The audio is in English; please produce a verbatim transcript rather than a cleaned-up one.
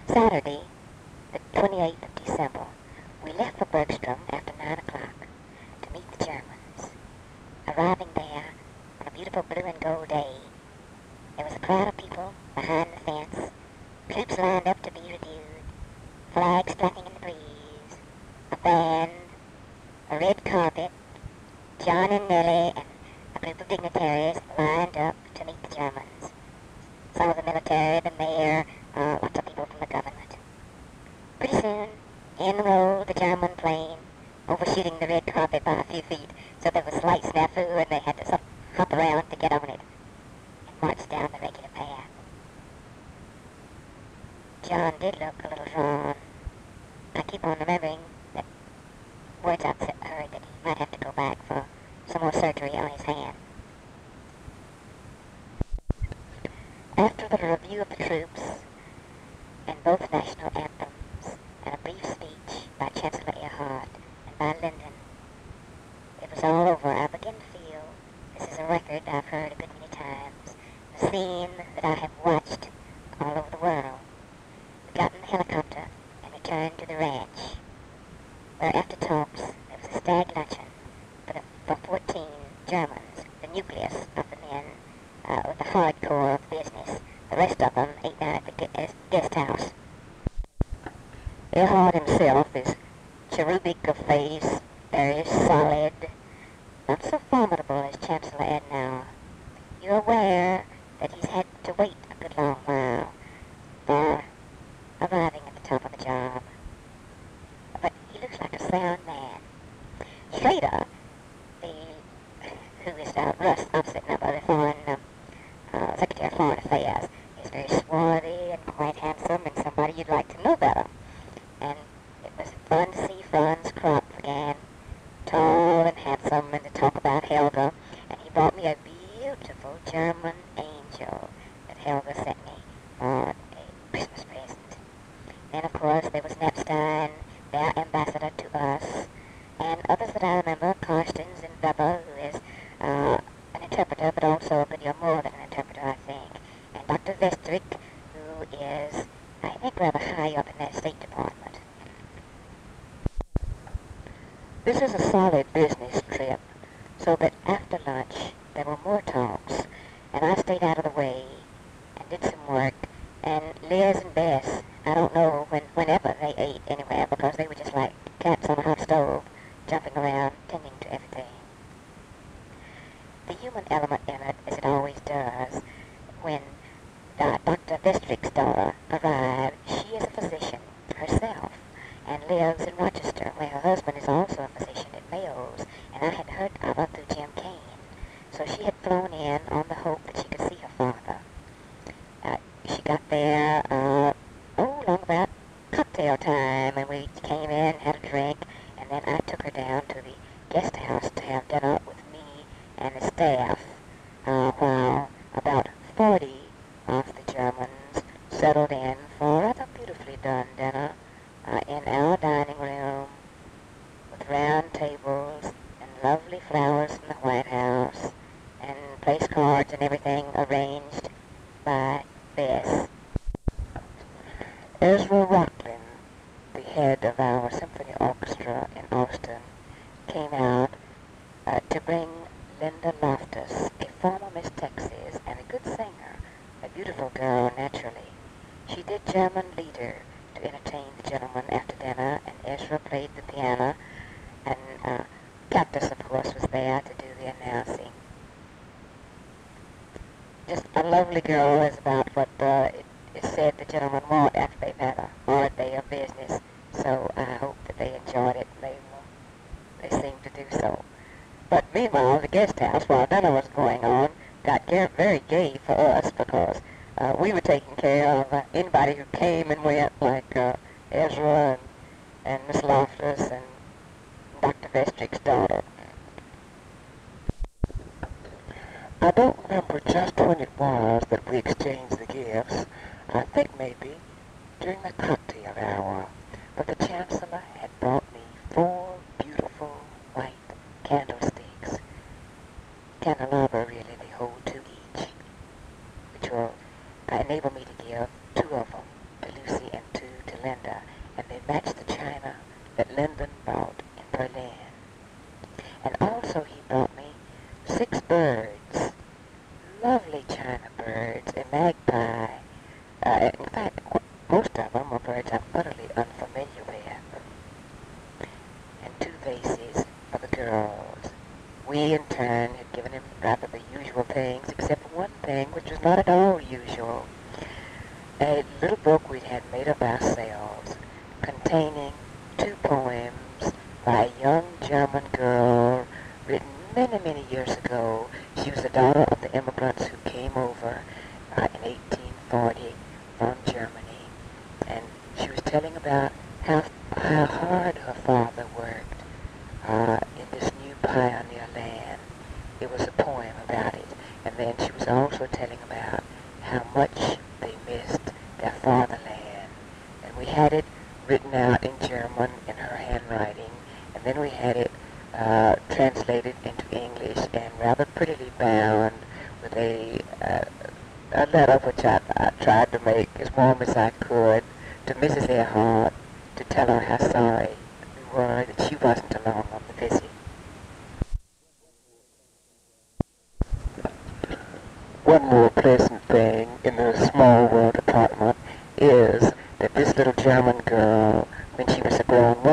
Saturday, the twenty-eighth of December, we left for Bergstrom after nine o'clock to meet the Germans. Arriving there on a beautiful blue and gold day, there was a crowd of people behind the fence, troops lined up to be reviewed, flags flapping in the breeze, a band, a red carpet, John and Nellie and a group of dignitaries lined up to meet the Germans. Some of the military, the mayor, uh, lots of people from the government. Pretty soon, in rolled the German plane, overshooting the red carpet by a few feet, so there was slight snafu and they had to sort of hop around to get on it and march down the regular path. John did look a little drawn. I keep on remembering that words I've heard that he might have to go back for some more surgery on his hand. After the review of the troops and both national anthems and a brief speech by Chancellor Erhard and by Lyndon, it was all over. I began to feel this is a record I've heard a good many times, a scene that I have watched all over the world. We got in the helicopter and returned to the ranch, where after talks there was a stag luncheon for, the, for fourteen Germans, the nucleus of the men uh, with the hardcore of the business. The rest of them ate down at the gu- guest house. Erhard himself is cherubic of face, very solid, not so formidable as Chancellor Adenauer. You're aware that he's had to wait a good long while for arriving at the top of the job. But he looks like a sound man. Schrader, the, who is uh, Russ, opposite number, the foreign, uh, uh, Secretary of Foreign Affairs, is very swarthy and quite handsome and somebody you'd like to know better. And it was fun to see Franz Kropp again, tall and handsome, and to talk about Helga. And he bought me a beautiful German angel that Helga sent me for a Christmas present. Then, of course, there was Knapstein, their ambassador to us, and others that I remember, Karstens and Weber, who is uh, an interpreter, but also a good deal more than an interpreter, I think, and Doctor Vestrick, who is, I think, rather high up in their State Department. This is a solid business trip, so that after lunch there were more talks, and I stayed out of the way and did some work, and Liz and Bess, I don't know when, whenever they ate anywhere, because they were just like cats on a hot stove, jumping around, tending to everything. The human element in it, as it always does, when uh, Doctor Vestrick's daughter arrived, she is a physician herself, and lives in Rochester, where her husband is also a physician at Mayo's, and I had heard of her through Jim Kane. So she had flown in on the hope that she could see her father. Uh, she got there, uh, oh, long about cocktail time, and we came in, had a drink, and then I took her down to the guest house to have dinner with me and the staff, uh, while about forty of the Germans settled in for a rather beautifully done dinner uh, in our dining room with round tables and lovely flowers from the White House and place cards and everything arranged by Bess. Ezra Rocklin, the head of our symphony orchestra in Austin, came out uh, to bring Linda Loftus, a former Miss Texas and a good singer, a beautiful girl naturally. She did German Lieder to entertain the gentlemen after dinner, and Ezra played the piano, and uh, Cactus, of course, was there to do the announcing. Just a lovely girl is about what uh, it is said the gentlemen want after they've had a hard day of business. So I hope that they enjoyed it. They will, they seem to do so. But meanwhile, the guest house, while dinner was going on, got ga- very gay for us because uh, we were taking care of uh, anybody who came and went, like uh, Ezra and, and Miss Loftus and Doctor Vestrick's daughter. I don't remember just when it was that we exchanged the gifts. I think maybe during the cocktail hour. But the Chancellor had brought me four beautiful white candlesticks. Candelabra, really, they hold two each, which will uh, enable me to give two of them to Lucy and two lovely china birds, a magpie. Uh, in fact, most of them are birds I'm utterly unfamiliar with, and two vases for the girls. We, in turn, had given him rather the usual things, except for one thing which was not at all usual. A little book we had made of ourselves, containing two poems by a young German girl written many, many years ago. She was the daughter of the immigrants who came over uh, in eighteen forty from Germany, and she was telling about how, how hard her father worked uh, in this new pioneer land. It was a poem about it, and then she was also telling about how much they missed their fatherland. And we had it written out in German in her handwriting, and then we had it uh, translated into English and rather prettily bound with a, uh, a letter which I, I tried to make as warm as I could to Missus Earhart to tell her how sorry we were that she wasn't along on the visit. One more pleasant thing in the small world apartment is that this little German girl, when she was a grown